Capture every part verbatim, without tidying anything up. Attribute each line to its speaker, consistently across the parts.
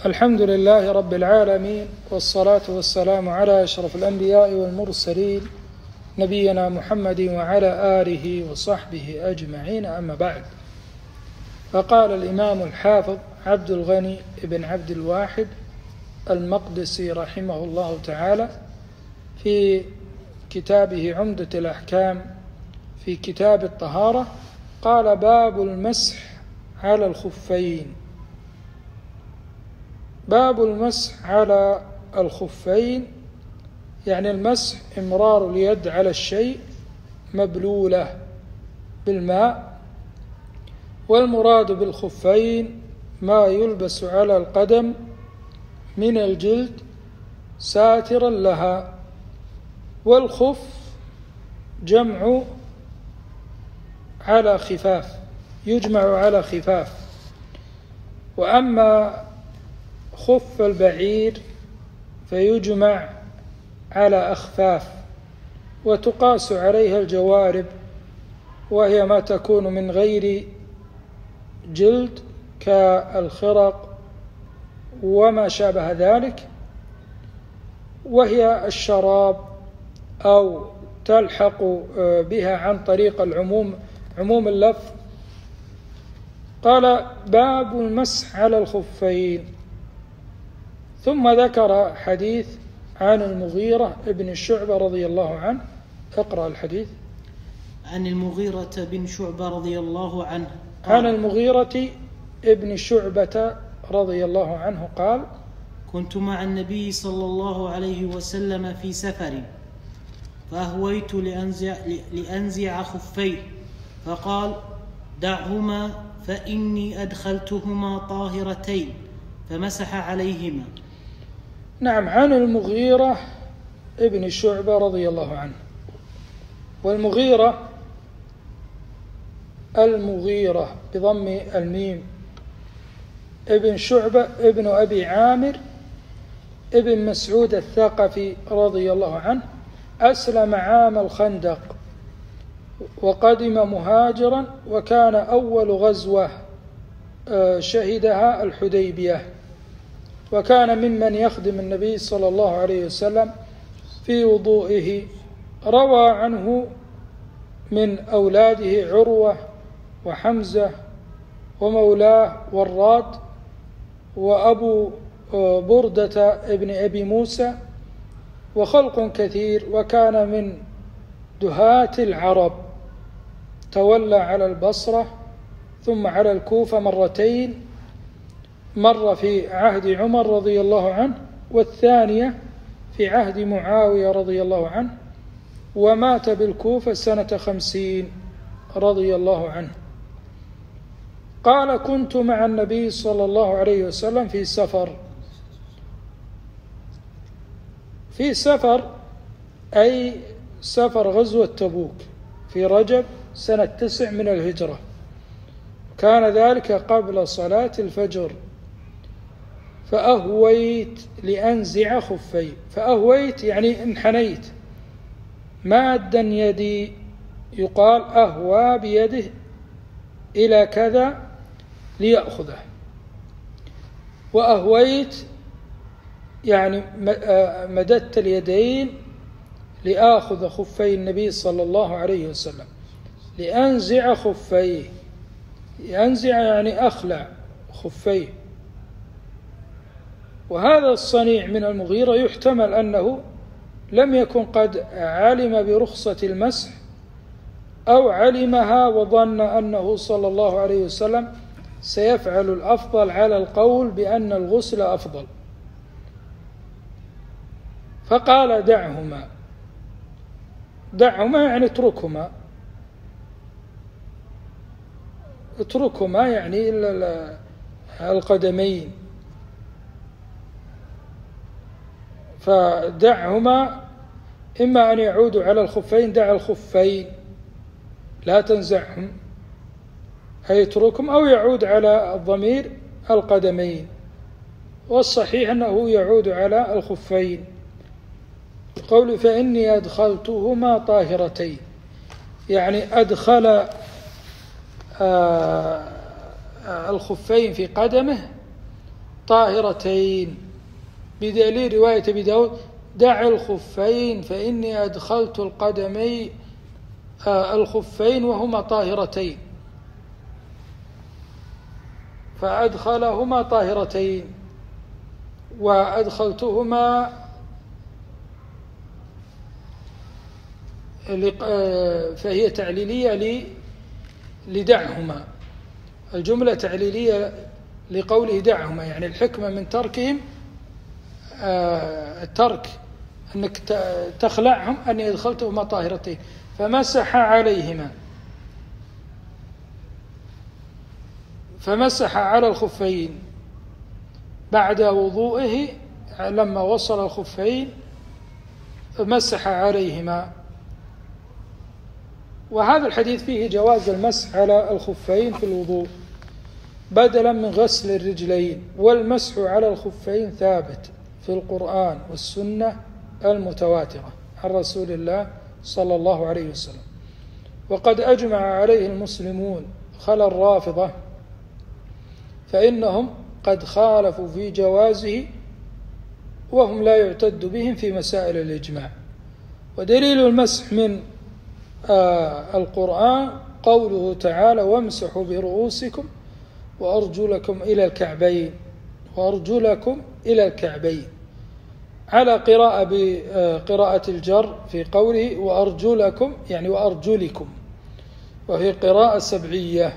Speaker 1: الحمد لله رب العالمين، والصلاة والسلام على أشرف الأنبياء والمرسلين نبينا محمد وعلى آله وصحبه أجمعين، أما بعد. فقال الإمام الحافظ عبد الغني بن عبد الواحد المقدسي رحمه الله تعالى في كتابه عمدة الأحكام في كتاب الطهارة، قال: باب المسح على الخفين. باب المسح على الخفين يعني المسح إمرار اليد على الشيء مبلولة بالماء، والمراد بالخفين ما يلبس على القدم من الجلد ساترا لها. والخف جمع على خفاف، يجمع على خفاف. وأما خف البعير فيجمع على أخفاف، وتقاس عليها الجوارب، وهي ما تكون من غير جلد كالخرق وما شابه ذلك، وهي الشراب أو تلحق بها عن طريق العموم، عموم اللفظ. قال: باب المسح على الخفين. ثم ذكر حديث عن المغيرة ابن شعبة رضي الله عنه. اقرأ الحديث.
Speaker 2: عن المغيرة بن شعبة رضي الله عنه
Speaker 1: عن المغيرة ابن شعبة رضي الله عنه قال:
Speaker 2: كنت مع النبي صلى الله عليه وسلم في سفر، فأهويت لأنزع, لأنزع خفيه، فقال: دعهما فإني أدخلتهما طاهرتين، فمسح عليهما.
Speaker 1: نعم، عن المغيرة ابن شعبة رضي الله عنه. والمغيرة المغيرة بضم الميم ابن شعبة ابن أبي عامر ابن مسعود الثقفي رضي الله عنه، أسلم عام الخندق وقدم مهاجرا، وكان أول غزوة شهدها الحديبية، وكان ممن يخدم النبي صلى الله عليه وسلم في وضوئه. روى عنه من أولاده عروة وحمزة ومولاه وراد وأبو بردة ابن أبي موسى وخلق كثير، وكان من دهاة العرب. تولى على البصرة ثم على الكوفة مرتين، مرة في عهد عمر رضي الله عنه، والثانية في عهد معاوية رضي الله عنه، ومات بالكوفة سنة خمسين رضي الله عنه. قال: كنت مع النبي صلى الله عليه وسلم في سفر. في سفر أي سفر غزوة تبوك في رجب سنة تسع من الهجرة، كان ذلك قبل صلاة الفجر. فأهويت لأنزع خفي. فأهويت يعني انحنيت، مادا يدي، يقال أهوى بيده إلى كذا ليأخذه. وأهويت يعني مددت اليدين لآخذ خفي النبي صلى الله عليه وسلم، لأنزع خفيه. ينزع يعني أخلع خفيه. وهذا الصنيع من المغيرة يحتمل أنه لم يكن قد علم برخصة المسح، أو علمها وظن أنه صلى الله عليه وسلم سيفعل الأفضل على القول بأن الغسل أفضل، فقال: دعهما. دعهما يعني اتركهما، اتركهما يعني إلا القدمين. فدعهما إما أن يعودوا على الخفين، دع الخفين لا تنزعهم، أي اتركهم، أو يعود على الضمير القدمين. والصحيح أنه يعود على الخفين. قول: فإني أدخلتهما طاهرتين، يعني أدخل الخفين في قدمه طاهرتين، بدليل رواية أبي داود: دع الخفين فإني أدخلت القدمي الخفين وهما طاهرتين، فأدخلهما طاهرتين وأدخلتهما فهي تعليلية لدعهما، الجملة تعليلية لقوله دعهما، يعني الحكمة من تركهم الترك أنك تخلعهم أني أدخلتهما طاهرتين، فمسح عليهما، فمسح على الخفين بعد وضوئه، لما وصل الخفين مسح عليهما. وهذا الحديث فيه جواز المسح على الخفين في الوضوء بدلا من غسل الرجلين، والمسح على الخفين ثابت في القرآن والسنة المتواترة عن رسول الله صلى الله عليه وسلم، وقد أجمع عليه المسلمون خلا الرافضة، فإنهم قد خالفوا في جوازه وهم لا يعتد بهم في مسائل الإجماع. ودليل المسح من آه القرآن قوله تعالى: وامسحوا برؤوسكم وأرجلكم إلى الكعبين، وأرجلكم إلى الكعبين، على قراءة بقراءة الجر في قوله وأرجلكم، يعني وأرجلكم، وهي قراءة سبعية،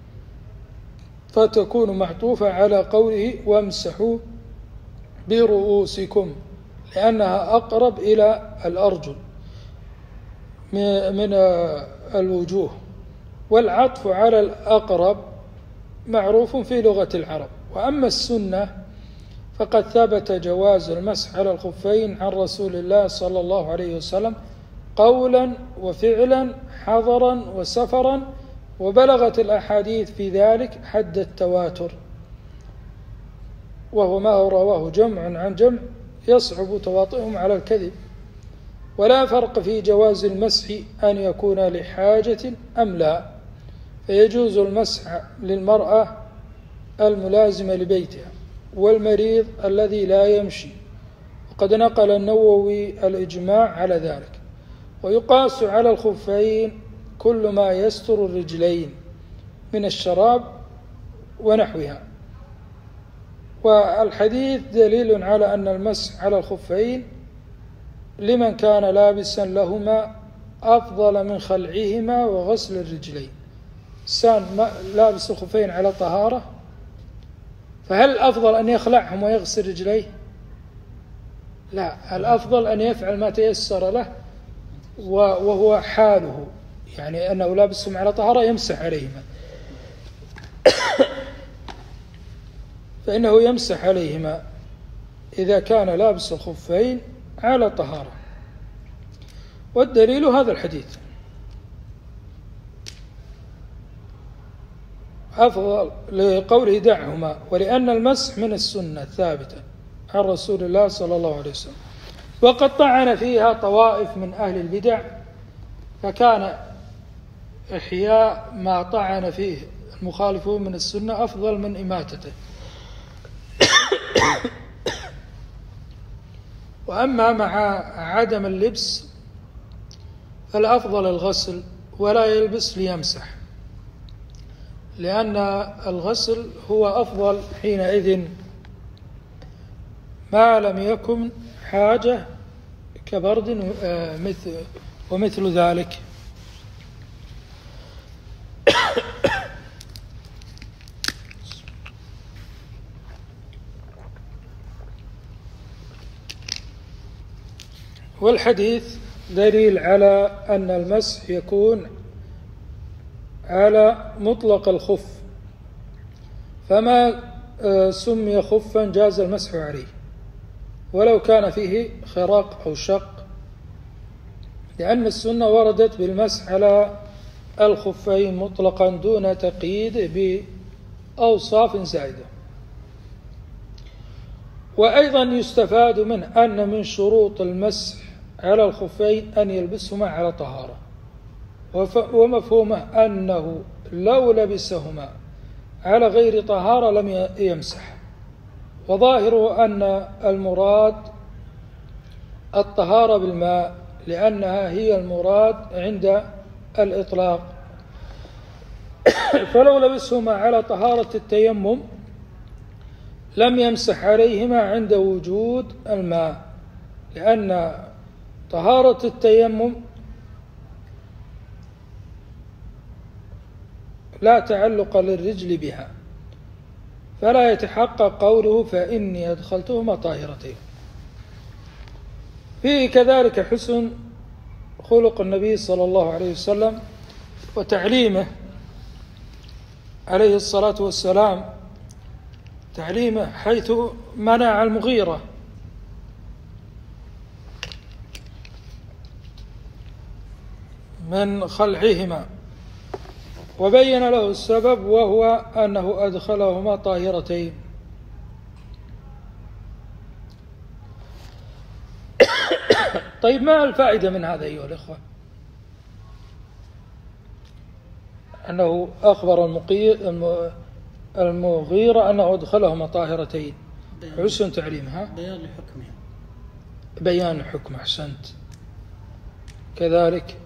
Speaker 1: فتكون معطوفة على قوله وامسحوا برؤوسكم، لأنها أقرب إلى الأرجل من الوجوه، والعطف على الأقرب معروف في لغة العرب. وأما السنة فقد ثبت جواز المسح على الخفين عن رسول الله صلى الله عليه وسلم قولا وفعلا، حضرا وسفرا، وبلغت الأحاديث في ذلك حد التواتر، وهو ما رواه جمع عن جمع يصعب تواطئهم على الكذب. ولا فرق في جواز المسح أن يكون لحاجة أم لا، فيجوز المسح للمرأة الملازمة لبيتها والمريض الذي لا يمشي، وقد نقل النووي الإجماع على ذلك. ويقاس على الخفين كل ما يستر الرجلين من الشراب ونحوها. والحديث دليل على أن المسح على الخفين لمن كان لابسا لهما أفضل من خلعهما وغسل الرجلين. الإنسان لابس الخفين على طهارة، فهل الأفضل أن يخلعهم ويغسل رجليه؟ لا، الأفضل أن يفعل ما تيسر له وهو حاله، يعني أنه لابسهم على طهارة يمسح عليهما، فإنه يمسح عليهما إذا كان لابس الخفين على طهارة. والدليل هذا الحديث. أفضل لقوله دعهما، ولأن المسح من السنة الثابتة عن رسول الله صلى الله عليه وسلم. وقد طعن فيها طوائف من أهل البدع، فكان إحياء ما طعن فيه المخالفون من السنة أفضل من إماتته. وأما مع عدم اللبس فالأفضل الغسل، ولا يلبس ليمسح، لأن الغسل هو أفضل حينئذ ما لم يكن حاجة كبرد مثل ومثل ذلك. والحديث دليل على أن المسح يكون على مطلق الخف، فما سمي خفا جاز المسح عليه ولو كان فيه خراق أو شق، لأن السنة وردت بالمسح على الخفين مطلقا دون تقييد بأوصاف زائدة. وأيضا يستفاد من أن من شروط المسح على الخفين أن يلبسهما على طهارة، ومفهومه أنه لو لبسهما على غير طهارة لم يمسح، وظاهره أن المراد الطهارة بالماء، لأنها هي المراد عند الإطلاق. فلو لبسهما على طهارة التيمم لم يمسح عليهما عند وجود الماء، لأن طهارة التيمم لا تعلق للرجل بها، فلا يتحقق قوله فإني أدخلتهما طاهرتين. فيه كذلك حسن خلق النبي صلى الله عليه وسلم وتعليمه عليه الصلاة والسلام، تعليمه حيث منع المغيرة من خلعهما وبين له السبب، وهو أنه أدخلهما طاهرتين. طيب ما الفائدة من هذا أيها الإخوة؟ أنه أخبر المغيرة أنه أدخلهما طاهرتين، حسن تعليمها،
Speaker 2: بيان لحكمها،
Speaker 1: بيان حكم. أحسنت. كذلك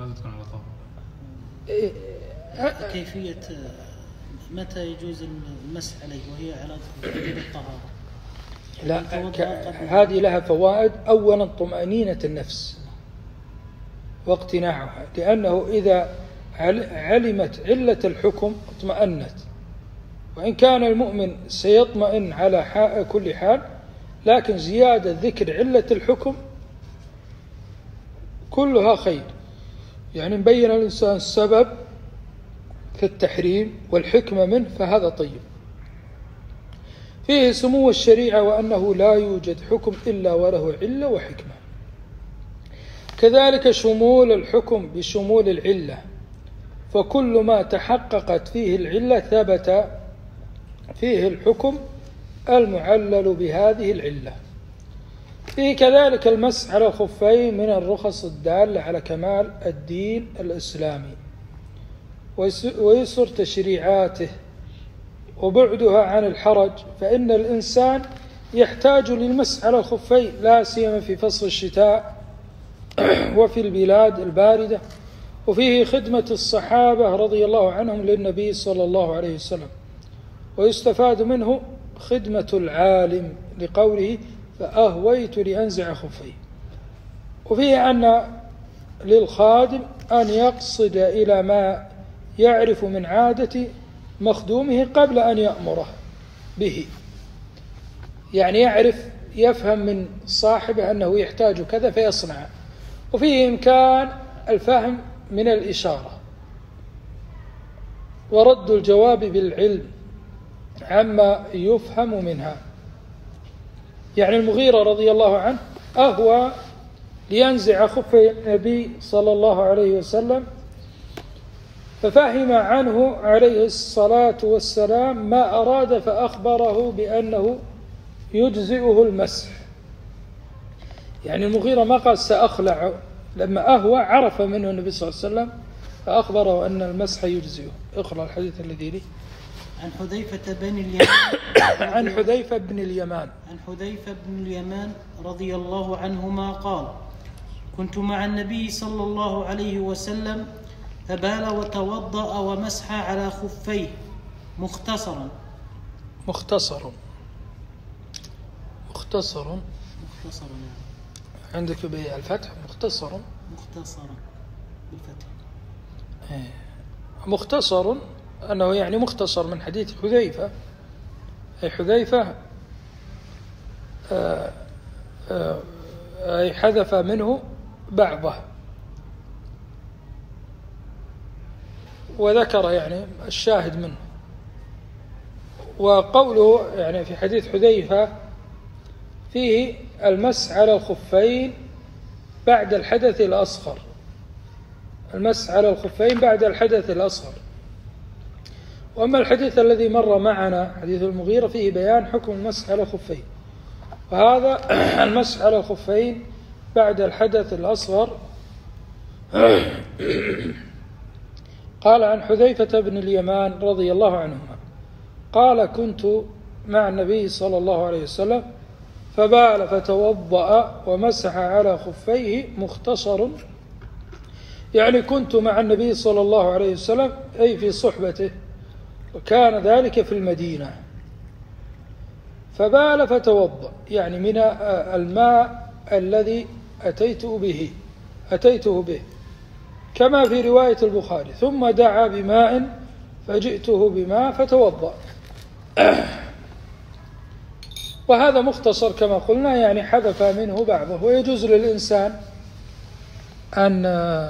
Speaker 2: كيفية متى يجوز المسح عليه وهي على وجود الطهارة.
Speaker 1: لا، هذه لها فوائد. أولا طمأنينة النفس واقتناعها، لأنه إذا علمت علة الحكم اطمأنت، وإن كان المؤمن سيطمئن على كل حال، لكن زيادة ذكر علة الحكم كلها خير. يعني مبين الإنسان السبب في التحريم والحكمة منه، فهذا طيب. فيه سمو الشريعة وأنه لا يوجد حكم إلا وله علة وحكمة. كذلك شمول الحكم بشمول العلة، فكل ما تحققت فيه العلة ثبت فيه الحكم المعلل بهذه العلة. فيه كذلك المسح على الخفين من الرخص الدالة على كمال الدين الإسلامي ويسر تشريعاته وبعدها عن الحرج، فإن الإنسان يحتاج للمسح على الخفين لا سيما في فصل الشتاء وفي البلاد الباردة. وفيه خدمة الصحابة رضي الله عنهم للنبي صلى الله عليه وسلم، ويستفاد منه خدمة العالم لقوله فأهويت لأنزع خفيه. وفيه أن للخادم أن يقصد إلى ما يعرف من عادة مخدومه قبل أن يأمره به، يعني يعرف يفهم من صاحبه أنه يحتاج كذا فيصنع. وفيه إمكان الفهم من الإشارة ورد الجواب بالعلم عما يفهم منها. يعني المغيرة رضي الله عنه أهوى لينزع خفي النبي صلى الله عليه وسلم، ففهم عنه عليه الصلاة والسلام ما أراد، فأخبره بأنه يجزئه المسح. يعني المغيرة ما قال سأخلع، لما أهوى عرف منه النبي صلى الله عليه وسلم فأخبره أن المسح يجزئه. اقرأ الحديث الذي لي.
Speaker 2: عن حذيفة بن اليمان
Speaker 1: عن حذيفة بن اليمان
Speaker 2: عن حذيفة بن اليمان رضي الله عنهما قال: كنت مع النبي صلى الله عليه وسلم فبال وتوضأ ومسح على خفيه مختصرا
Speaker 1: مختصر مختصر
Speaker 2: مختصرا
Speaker 1: عندك بالفتح مختصر
Speaker 2: مختصرا بالفتح.
Speaker 1: مختصر أنه يعني مختصر من حديث حذيفة، أي حذيفة آه آه أي حذف منه بعضه، وذكر يعني الشاهد منه. وقوله يعني في حديث حذيفة فيه المسح على الخفين بعد الحدث الأصغر، المسح على الخفين بعد الحدث الأصغر. وأما الحديث الذي مر معنا حديث المغيرة فيه بيان حكم المسح على الخفين، وهذا المسح على الخفين بعد الحدث الأصغر. قال عن حذيفة بن اليمان رضي الله عنهما قال: كنت مع النبي صلى الله عليه وسلم فبال فتوضأ ومسح على خفيه مختصر، يعني كنت مع النبي صلى الله عليه وسلم أي في صحبته، وكان ذلك في المدينة. فبال فتوضأ يعني من الماء الذي أتيته به أتيته به كما في رواية البخاري، ثم دعا بماء فجئته بماء فتوضأ. وهذا مختصر كما قلنا، يعني حذف منه بعضه. ويجوز للإنسان أن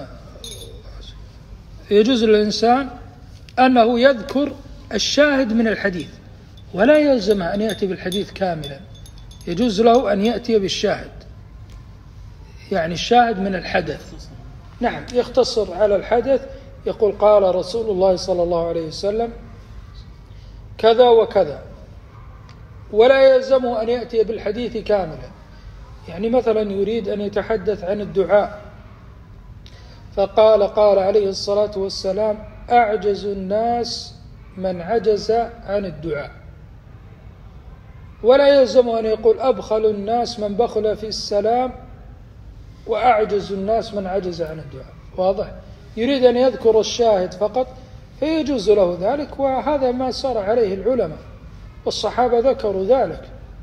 Speaker 1: يجوز للإنسان أنه يذكر الشاهد من الحديث، ولا يلزم أن يأتي بالحديث كاملا، يجوز له أن يأتي بالشاهد، يعني الشاهد من الحدث. نعم، يختصر على الحدث، يقول قال رسول الله صلى الله عليه وسلم كذا وكذا، ولا يلزمه أن يأتي بالحديث كاملا. يعني مثلا يريد أن يتحدث عن الدعاء فقال قال عليه الصلاة والسلام أعجز الناس من عجز عن الدعاء، ولا يلزم أن يقول أبخل الناس من بخل في السلام وأعجز الناس من عجز عن الدعاء. واضح؟ يريد أن يذكر الشاهد فقط فيجوز له ذلك، وهذا ما سار عليه العلماء والصحابة ذكروا ذلك،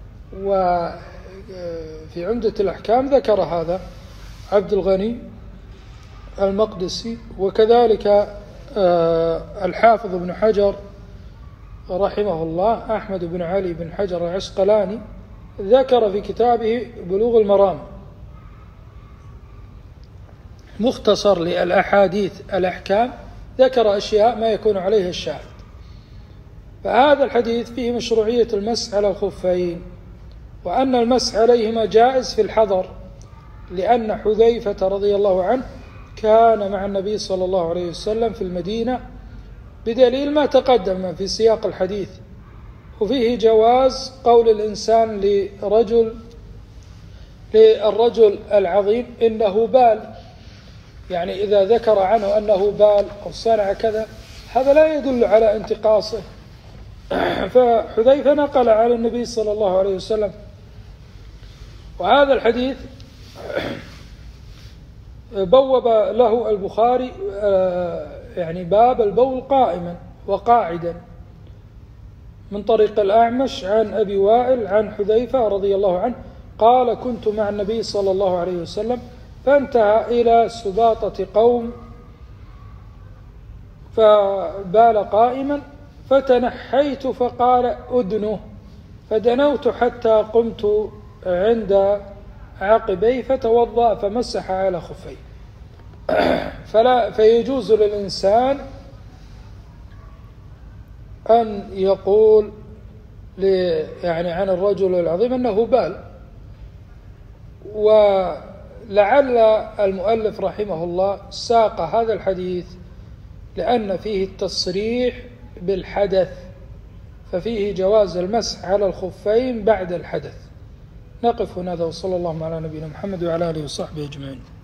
Speaker 1: وفي عمدة الأحكام ذكر هذا عبد الغني المقدسي، وكذلك الحافظ ابن حجر رحمه الله أحمد بن علي بن حجر العسقلاني ذكر في كتابه بلوغ المرام مختصر للأحاديث الأحكام، ذكر أشياء ما يكون عليها الشاهد. فهذا الحديث فيه مشروعية المسح على الخفين، وأن المسح عليهما جائز في الحضر، لأن حذيفة رضي الله عنه كان مع النبي صلى الله عليه وسلم في المدينة، بدليل ما تقدم في سياق الحديث. وفيه جواز قول الإنسان لرجل للرجل العظيم إنه بال، يعني إذا ذكر عنه أنه بال أو صنع كذا، هذا لا يدل على انتقاصه. فحذيفة نقل على النبي صلى الله عليه وسلم. وهذا الحديث بوب له البخاري يعني باب البول قائما وقاعدا من طريق الأعمش عن أبي وائل عن حذيفة رضي الله عنه قال كنت مع النبي صلى الله عليه وسلم فانتهى إلى سباطة قوم فبال قائما فتنحيت فقال أدنه، فدنوت حتى قمت عند عقبيه فتوضأ فمسح على خفيه. فلا فيجوز للإنسان أن يقول يعني عن الرجل العظيم أنه بال. ولعل المؤلف رحمه الله ساق هذا الحديث لأن فيه التصريح بالحدث، ففيه جواز المسح على الخفين بعد الحدث. نقف هنا، وصلى الله على نبينا محمد وعلى آله وصحبه أجمعين.